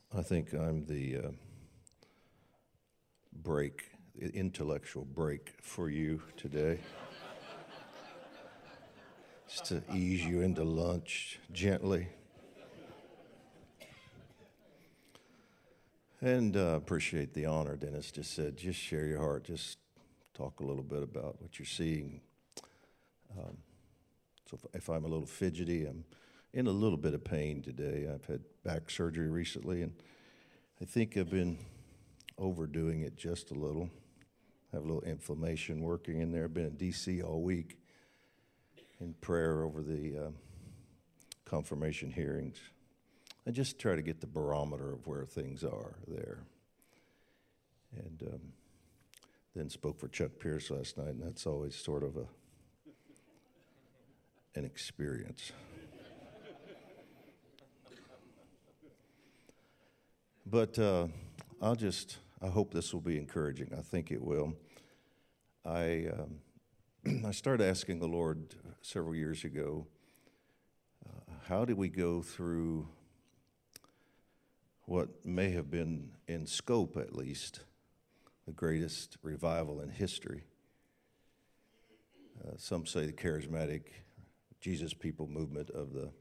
I think I'm the intellectual break for you today. Just to ease you into lunch gently. And appreciate the honor. Dennis just said, just share your heart. Just talk a little bit about what you're seeing. So if I'm a little fidgety, I'm in a little bit of pain today. I've had back surgery recently, and I think I've been overdoing it just a little. I have a little inflammation working in there. I've been in D.C. all week in prayer over the confirmation hearings. I just try to get the barometer of where things are there. And then spoke for Chuck Pierce last night, and that's always sort of an experience. But I hope this will be encouraging. I think it will. I started asking the Lord several years ago, how do we go through what may have been, in scope at least, the greatest revival in history? Some say the charismatic Jesus People movement of the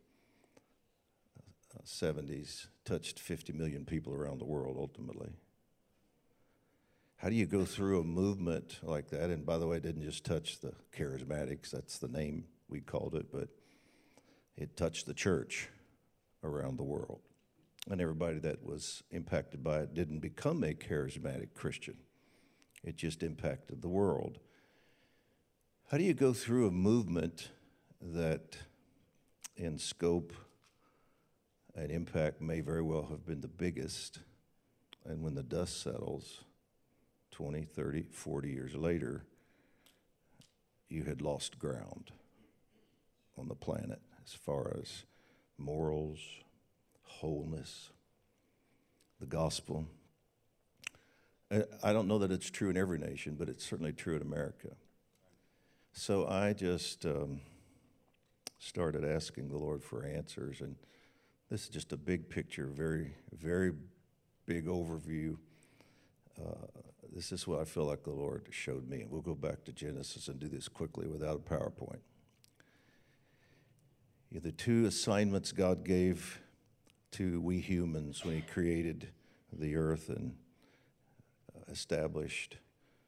70s touched 50 million people around the world ultimately. How do you go through a movement like that? And by the way, it didn't just touch the charismatics, that's the name we called it, but it touched the church around the world. And everybody that was impacted by it didn't become a charismatic Christian. It just impacted the world. How do you go through a movement that in scope and impact may very well have been the biggest, and when the dust settles 20, 30, 40 years later, you had lost ground on the planet as far as morals, wholeness, the gospel. I don't know that it's true in every nation, but it's certainly true in America. So I just started asking the Lord for answers, and this is just a big picture, very, very big overview. This is what I feel like the Lord showed me, and we'll go back to Genesis and do this quickly without a PowerPoint. The two assignments God gave to we humans when He created the earth and established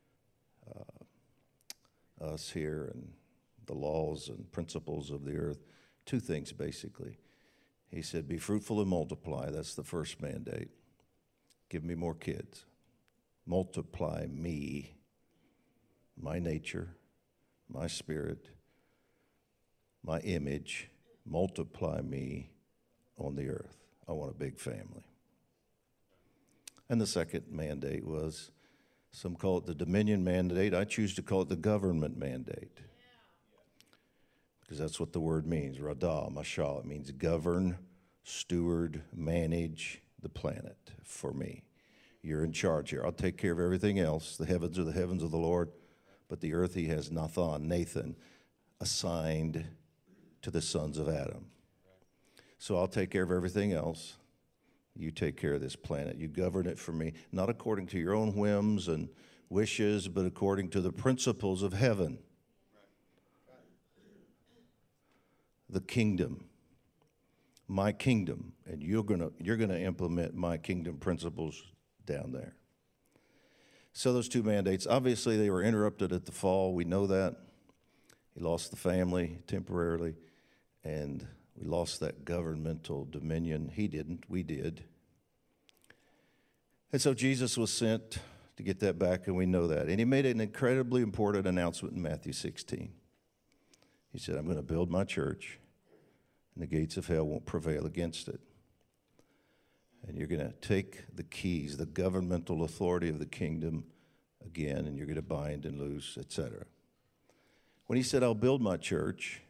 us here and the laws and principles of the earth. Two things, basically. He said, be fruitful and multiply. That's the first mandate. Give me more kids. Multiply me, my nature, my spirit, my image. Multiply me on the earth. I want a big family. And the second mandate was, some call it the dominion mandate. I choose to call it the government mandate. Because that's what the word means, radah, mashal. It means govern, steward, manage the planet for me. You're in charge here. I'll take care of everything else. The heavens are the heavens of the Lord, but the earth He has Nathan, assigned to the sons of Adam. So I'll take care of everything else. You take care of this planet. You govern it for me, not according to your own whims and wishes, but according to the principles of heaven. The kingdom, my kingdom, and you're gonna implement my kingdom principles down there. So those two mandates, obviously they were interrupted at the fall. We know that. He lost the family temporarily, and we lost that governmental dominion. He didn't, we did. And so Jesus was sent to get that back, and we know that. And He made an incredibly important announcement in Matthew 16. He said, I'm going to build my church, and the gates of hell won't prevail against it. And you're going to take the keys, the governmental authority of the kingdom again, and you're going to bind and loose, etc. When He said, I'll build my church,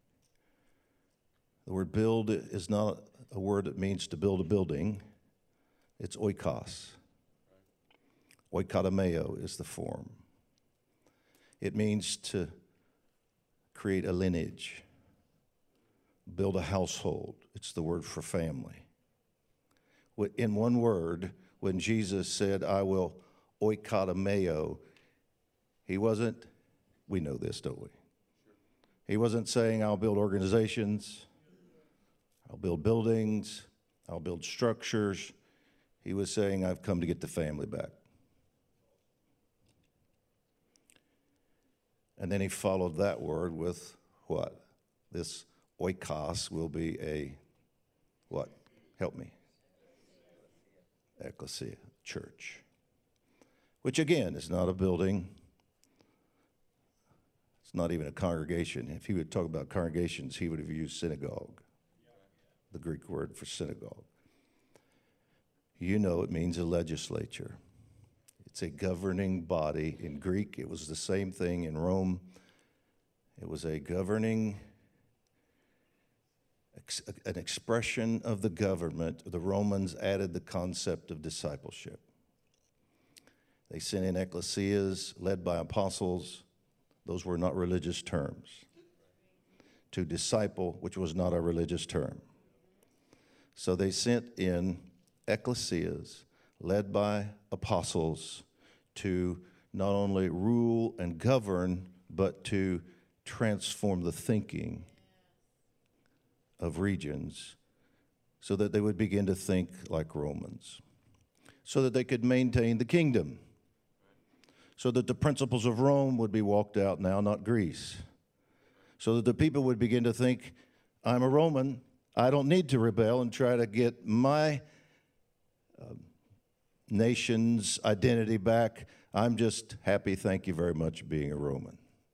the word build is not a word that means to build a building. It's oikos. Oikodomeo is the form. It means to create a lineage, build a household. It's the word for family. in one word, when Jesus said, I will oikotomeo, he wasn't, we know this, don't we? He wasn't saying, I'll build organizations, I'll build buildings, I'll build structures. He was saying, I've come to get the family back. And then he followed that word with what? This oikos will be a what? Help me. Ecclesia, church. Which again is not a building. It's not even a congregation. If he would talk about congregations, he would have used synagogue, the Greek word for synagogue. You know it means a legislature. It's a governing body. In Greek, it was the same thing in Rome. It was a governing, an expression of the government. The Romans added the concept of discipleship. They sent in ecclesias led by apostles. Those were not religious terms. To disciple, which was not a religious term. So they sent in ecclesias led by apostles to not only rule and govern, but to transform the thinking of regions so that they would begin to think like Romans, so that they could maintain the kingdom, so that the principles of Rome would be walked out now, not Greece, so that the people would begin to think, I'm a Roman, I don't need to rebel and try to get my nation's identity back. I'm just happy, thank you very much, being a Roman.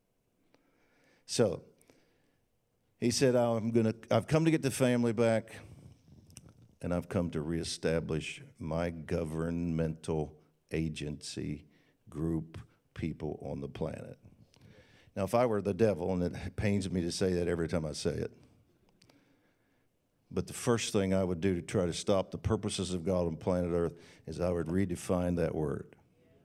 So he said, I've come to get the family back, and I've come to reestablish my governmental agency, group, people on the planet. Now, if I were the devil, and it pains me to say that every time I say it, but the first thing I would do to try to stop the purposes of God on planet Earth is I would redefine that word.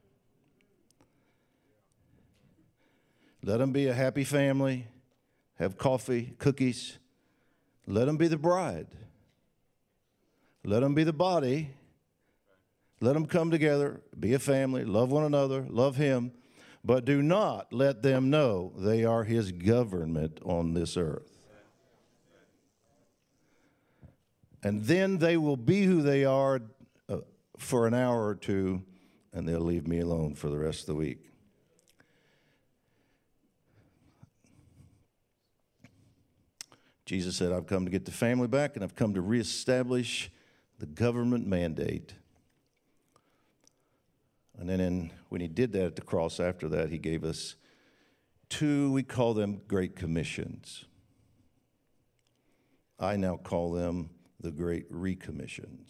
Let them be a happy family, have coffee, cookies. Let them be the bride. Let them be the body. Let them come together, be a family, love one another, love him, but do not let them know they are his government on this earth. And then they will be who they are for an hour or two, and they'll leave me alone for the rest of the week. Jesus said, I've come to get the family back, and I've come to reestablish the government mandate. And then when he did that at the cross, after that, he gave us two, we call them Great Commissions. I now call them the Great Recommissions.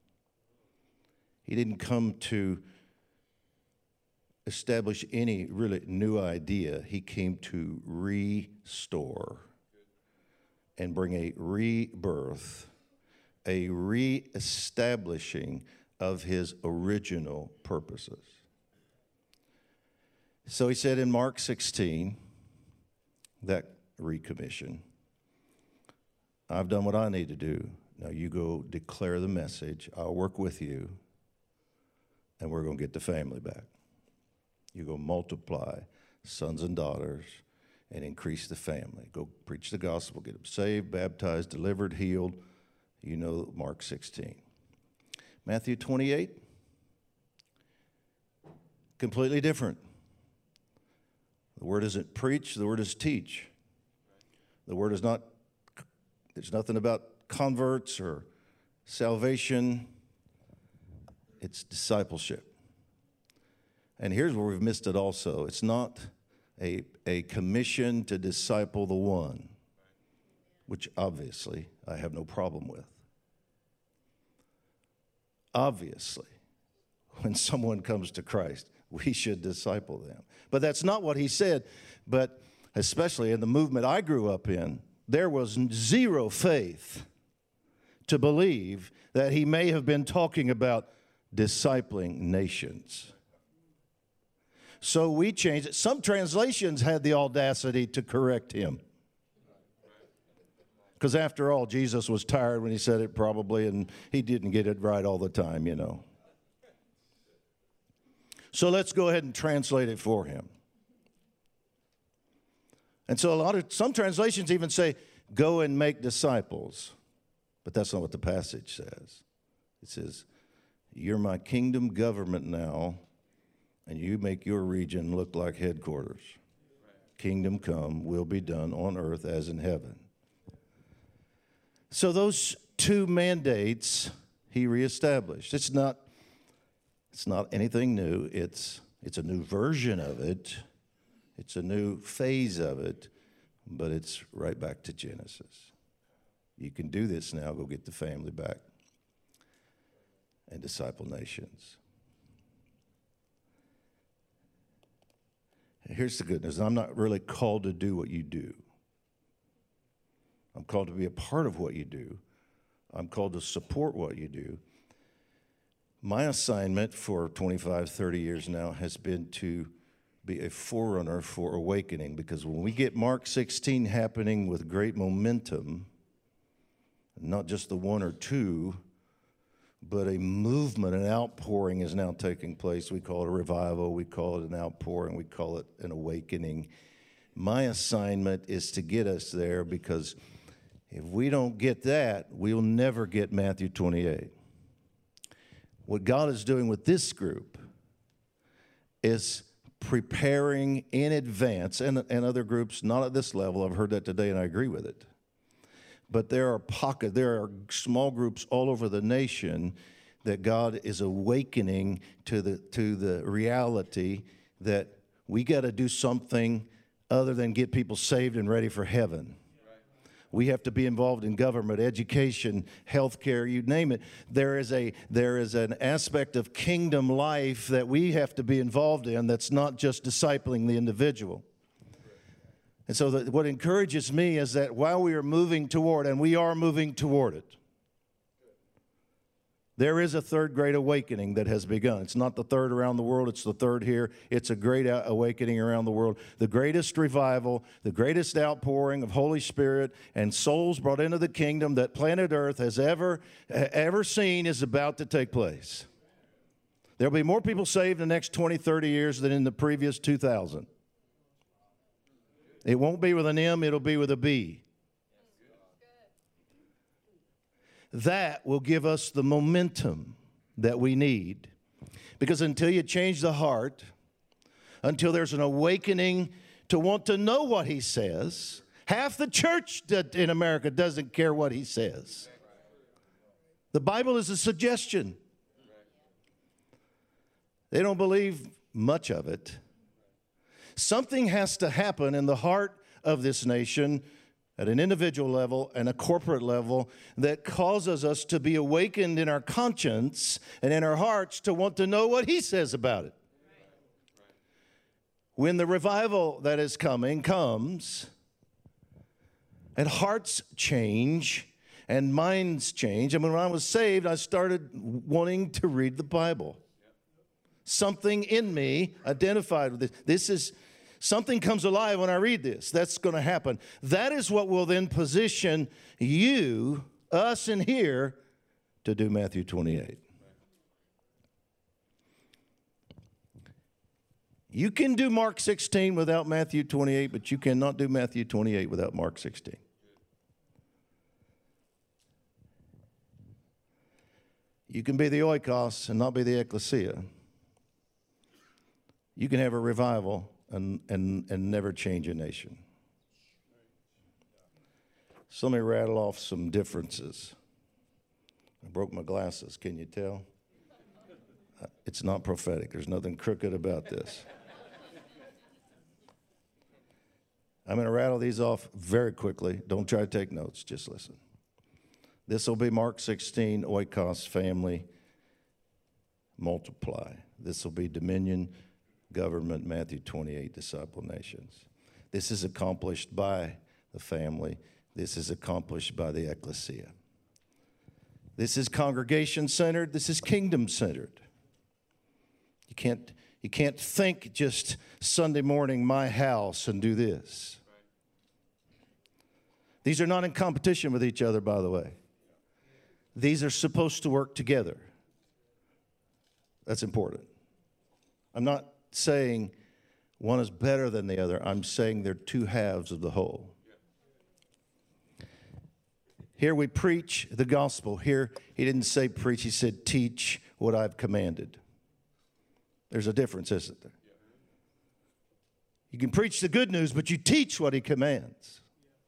He didn't come to establish any really new idea. He came to restore and bring a rebirth, a reestablishing of his original purposes. So he said in Mark 16, that recommission, I've done what I need to do. Now you go declare the message. I'll work with you, and we're going to get the family back. You go multiply sons and daughters and increase the family. Go preach the gospel, get them saved, baptized, delivered, healed. You know Mark 16. Matthew 28, completely different. The word isn't preach, the word is teach. The word is not, there's nothing about converts or salvation. It's discipleship. And here's where we've missed it also. It's not a commission to disciple the one, which obviously I have no problem with. Obviously, when someone comes to Christ, we should disciple them. But that's not what he said. But especially in the movement I grew up in, there was zero faith to believe that he may have been talking about discipling nations. So we changed it. Some translations had the audacity to correct him. Because after all, Jesus was tired when he said it probably, and he didn't get it right all the time, you know. So let's go ahead and translate it for him. And so some translations even say, go and make disciples. But that's not what the passage says. It says, you're my kingdom government now, and you make your region look like headquarters. Kingdom come, will be done on earth as in heaven. So those two mandates he reestablished. It's not anything new. It's a new version of it. It's a new phase of it, but it's right back to Genesis. You can do this now. Go get the family back and disciple nations. Here's the good news. I'm not really called to do what you do. I'm called to be a part of what you do. I'm called to support what you do. My assignment for 25, 30 years now has been to be a forerunner for awakening, because when we get Mark 16 happening with great momentum, not just the one or two, but a movement, an outpouring is now taking place. We call it a revival. We call it an outpouring. We call it an awakening. My assignment is to get us there, because if we don't get that, we'll never get Matthew 28. What God is doing with this group is preparing in advance, and other groups, not at this level. I've heard that today, and I agree with it. But there are small groups all over the nation that God is awakening to the reality that we got to do something other than get people saved and ready for heaven. We have to be involved in government, education, healthcare, you name it. There is an aspect of kingdom life that we have to be involved in that's not just discipling the individual. And so what encourages me is that while we are moving toward, and we are moving toward it, there is a third great awakening that has begun. It's not the third around the world, it's the third here. It's a great awakening around the world. The greatest revival, the greatest outpouring of Holy Spirit and souls brought into the kingdom that planet Earth has ever seen is about to take place. There'll be more people saved in the next 20, 30 years than in the previous 2,000. It won't be with an M, it'll be with a B. That will give us the momentum that we need. Because until you change the heart, until there's an awakening to want to know what he says, half the church in America doesn't care what he says. The Bible is a suggestion. They don't believe much of it. Something has to happen in the heart of this nation at an individual level and a corporate level that causes us to be awakened in our conscience and in our hearts to want to know what he says about it. When the revival that is coming comes, and hearts change and minds change. I mean, when I was saved, I started wanting to read the Bible. Something in me identified with this. This is something comes alive when I read this. That's going to happen. That is what will then position you, us in here, to do Matthew 28. You can do Mark 16 without Matthew 28, but you cannot do Matthew 28 without Mark 16. You can be the oikos and not be the ecclesia. You can have a revival and never change a nation. So let me rattle off some differences. I broke my glasses, can you tell? It's not prophetic. There's nothing crooked about this. I'm going to rattle these off very quickly. Don't try to take notes, just listen. This will be Mark 16, oikos, family, multiply. This will be dominion, government, Matthew 28, disciple nations. This is accomplished by the family. This is accomplished by the ecclesia. This is congregation-centered. This is kingdom-centered. You can't think just Sunday morning, my house, and do this. These are not in competition with each other, by the way. These are supposed to work together. That's important. I'm not saying one is better than the other. I'm saying they're two halves of the whole. Here we preach the gospel. Here he didn't say preach, he said teach what I've commanded. There's a difference, isn't there? You can preach the good news, but you teach what he commands.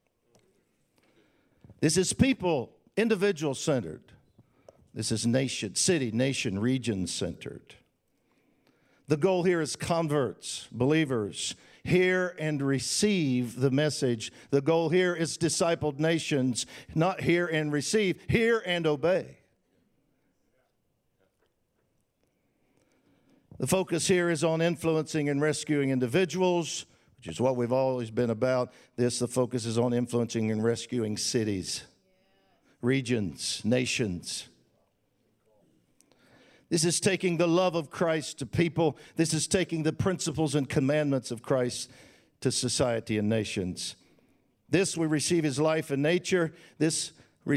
This is people, individual-centered. This is nation, city, nation, region-centered. The goal here is converts, believers, hear and receive the message. The goal here is discipled nations, not hear and receive, hear and obey. The focus here is on influencing and rescuing individuals, which is what we've always been about. The focus is on influencing and rescuing cities, regions, nations. This is taking the love of Christ to people. This is taking the principles and commandments of Christ to society and nations. This, we receive his life and nature. We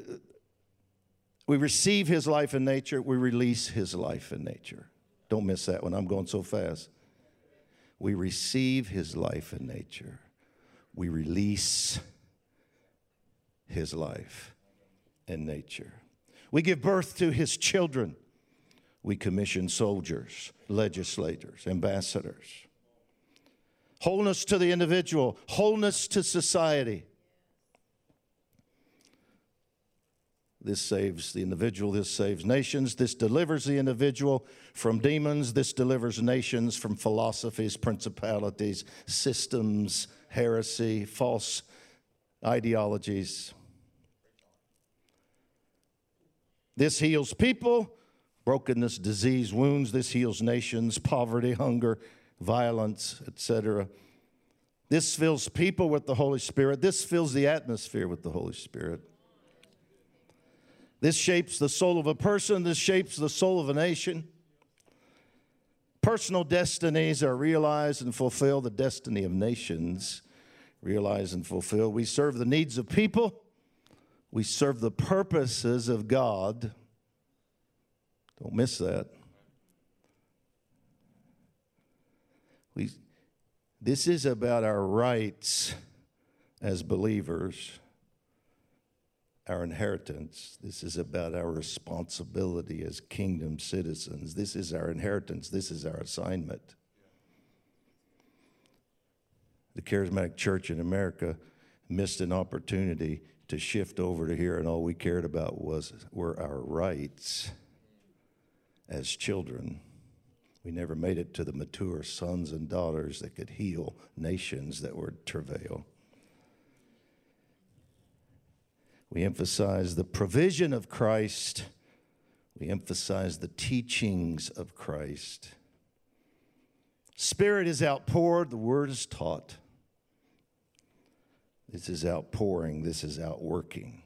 receive his life and nature. We release his life and nature. Don't miss that one. I'm going so fast. We receive his life and nature. We release his life and nature. We give birth to his children. We commission soldiers, legislators, ambassadors. Wholeness to the individual, wholeness to society. This saves the individual, this saves nations, this delivers the individual from demons, this delivers nations from philosophies, principalities, systems, heresy, false ideologies. This heals people. Brokenness, disease, wounds. This heals nations, poverty, hunger, violence, etc. This fills people with the Holy Spirit. This fills the atmosphere with the Holy Spirit. This shapes the soul of a person. This shapes the soul of a nation. Personal destinies are realized and fulfilled. The destiny of nations realized and fulfilled. We serve the needs of people. We serve the purposes of God. Don't miss that. This is about our rights as believers, our inheritance. This is about our responsibility as kingdom citizens. This is our inheritance. This is our assignment. The Charismatic Church in America missed an opportunity to shift over to here, and all we cared about were our rights as children. We never made it to the mature sons and daughters that could heal nations that were in travail. We emphasize the provision of Christ. We emphasize the teachings of Christ. Spirit is outpoured, the word is taught. This is outpouring, this is outworking.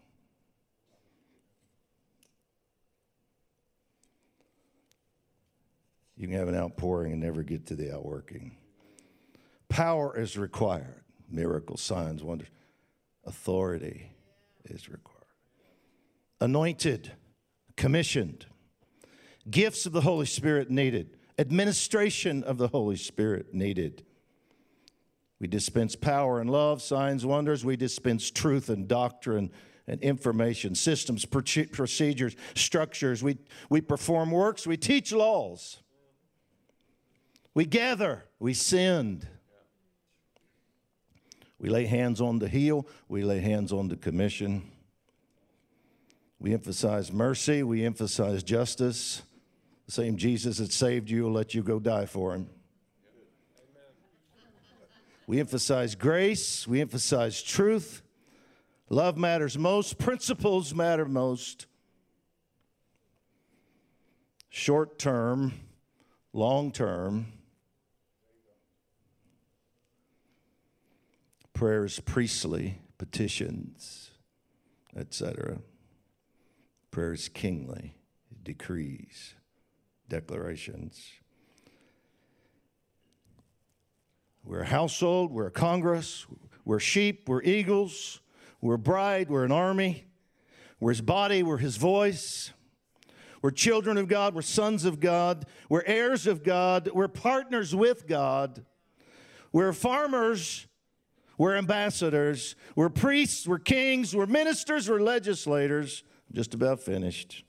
You can have an outpouring and never get to the outworking. Power is required. Miracles, signs, wonders. Authority is required. Anointed, commissioned. Gifts of the Holy Spirit needed. Administration of the Holy Spirit needed. We dispense power and love, signs, wonders. We dispense truth and doctrine and information, systems, procedures, structures. We perform works. We teach laws. We gather, we send. We lay hands on to heal, we lay hands on to commission. We emphasize mercy, we emphasize justice. The same Jesus that saved you will let you go die for him. We emphasize grace, we emphasize truth. Love matters most, principles matter most. Short term, long term. Prayers, priestly, petitions, etc. Prayers, kingly, decrees, declarations. We're a household, we're a congress, we're sheep, we're eagles, We're a bride. We're an army. We're his body. We're his voice. We're children of God. We're sons of God. We're heirs of God. We're partners with God. We're farmers. We're ambassadors. We're priests. We're kings. We're ministers. We're legislators. I'm just about finished.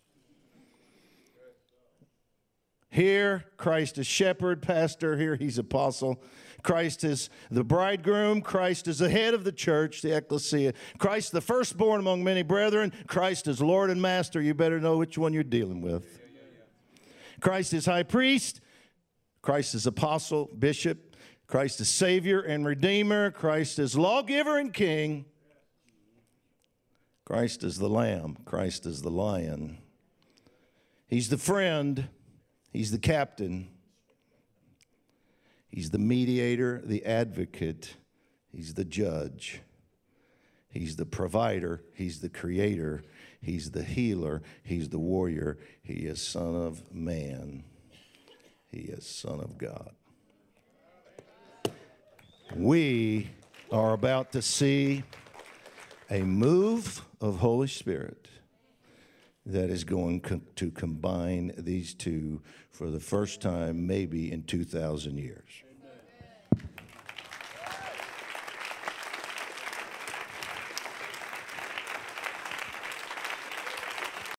Here, Christ is shepherd, pastor. Here, he's apostle. Christ is the bridegroom. Christ is the head of the church, the ecclesia. Christ, the firstborn among many brethren. Christ is Lord and Master. You better know which one you're dealing with. Christ is high priest. Christ is apostle, bishop. Christ is Savior and Redeemer. Christ is lawgiver and king. Christ is the Lamb. Christ is the Lion. He's the friend. He's the captain. He's the mediator, the advocate. He's the judge. He's the provider. He's the creator. He's the healer. He's the warrior. He is Son of Man. He is Son of God. We are about to see a move of Holy Spirit that is going to combine these two for the first time maybe in 2,000 years.